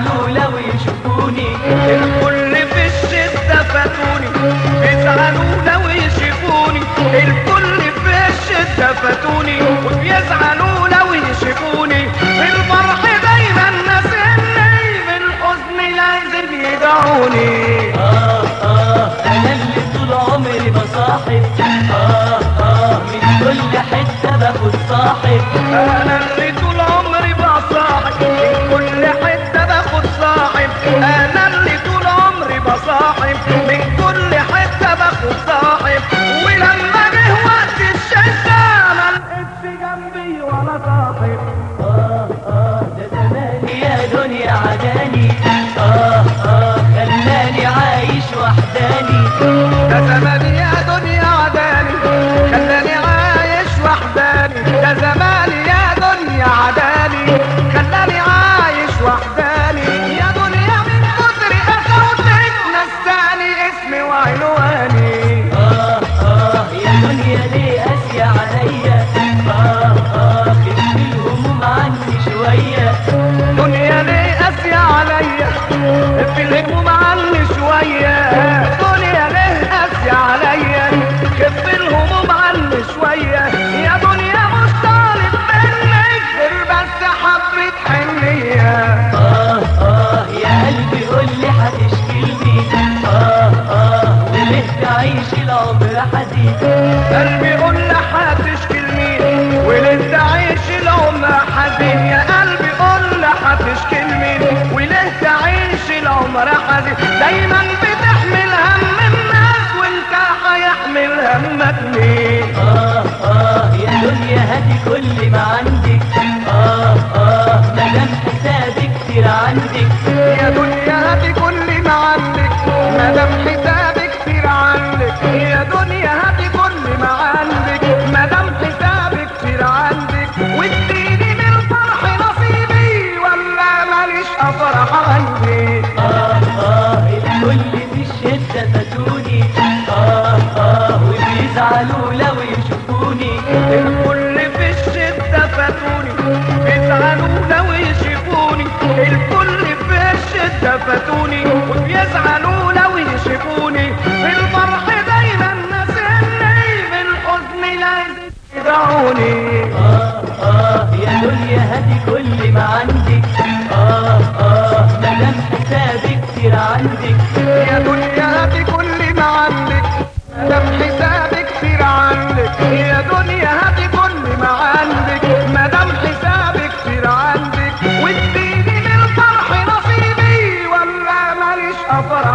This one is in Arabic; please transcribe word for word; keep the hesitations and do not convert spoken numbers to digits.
بيزعلوا لو يشوفوني. الكل في الشدة فاتوني بيزعلوا لو يشوفوني. الكل في الشدة فاتوني وبيزعلوا لو يشوفوني. في الفرح دايما ناسيني، في الحزن لازم يدعوني. آه آه أنا اللي طول عمري بصاحب، آه آه من كل حتة باخد صاحب. أنا اللي طول عمري بصاحب، من كل حتة باخد صاحب. أنا اللي طول عمري بصاحب، من كل حتة باخد صاحب. ولما جه وقت الشدة ما لقيتش جنبي ولا صاحب. آه آه ده زماني يا دنيا عداني، آه آه خلاني عايش وحداني. ده زماني يا دنيا عداني خلاني عايش وحداني. ده زماني يا دنيا عداني خلاني عايش وحداني. يا دنيا من كتر قسوتك نساني اسمي وعنواني. آه آه يا دنيا ليه قاسية عليا، آه آه خف الهموم عني شوية. دنيا ليه قاسية عليا، في الهموم عني شوية. دنيا ليه قاسية عليا، خف الهموم عني شوية. يا دنيا مش طالب منك غير بس حبة حنية. آه آه يا قلبي قولي هتشكيلني، آه آه وليه تعيش العمر حزين. قلبي قول لها هتشكي لمين وليه تعيش العمر حزين. يا قلبي قول لها هتشكي لمين وليه تعيش العمر حزين. دايما بتحمل هم الناس وانت هيحمل همك مين. آه آه يا دنيا هاتي كل ما عندك، آه آه مادام حسابي كتير عندك. يا دنيا هاتي كل ما عندك مادام حسابك كتير عندك. يا دنيا هاتي كل ما عندك مادام حسابك كتير عندك. واديني من الفرح نصيبي ولا ماليش افرح عندي. آه آه الكل في الشدة فاتوني، آه آه وبيزعلوا لو يشوفوني. الكل في الشدة فاتوني بيزعلوا لو يشوفوني. الكل في الشدة فاتوني وبيزعلوا لو يشوفوني. في الفرح دايما ناسيني، في الحزن لازم يدعوني. آه آه يا دنيا هاتي كل ما عندك، آه آه مادام حسابي كتير عندك. يا دنيا هاتي كل ما عندك مادام حسابك كتير عندك. يا دنيا هاتي كل ما عندك مادام حسابك كتير عندك. واديني من الفرح نصيبي ولا ماليش افرح